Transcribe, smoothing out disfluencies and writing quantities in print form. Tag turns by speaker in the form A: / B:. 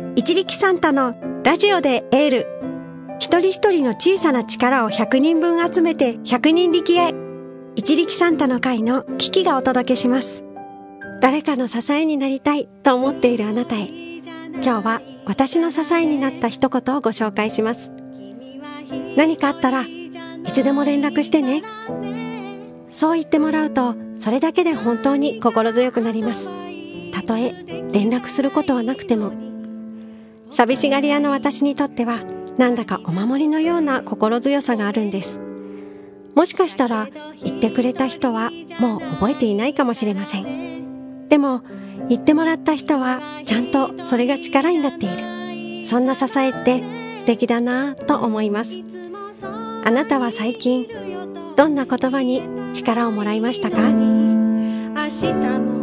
A: 一力サンタのラジオでエール。一人一人の小さな力を100人分集めて100人力へ。一力サンタの会のキキがお届けします。誰かの支えになりたいと思っているあなたへ、今日は私の支えになった一言をご紹介します。何かあったらいつでも連絡してね。そう言ってもらうと、それだけで本当に心強くなります。たとえ連絡することはなくても。寂しがり屋の私にとっては、なんだかお守りのような心強さがあるんです。もしかしたら言ってくれた人はもう覚えていないかもしれません。でも言ってもらった人はちゃんとそれが力になっている。そんな支えって素敵だなぁと思います。あなたは最近どんな言葉に力をもらいましたか？明日も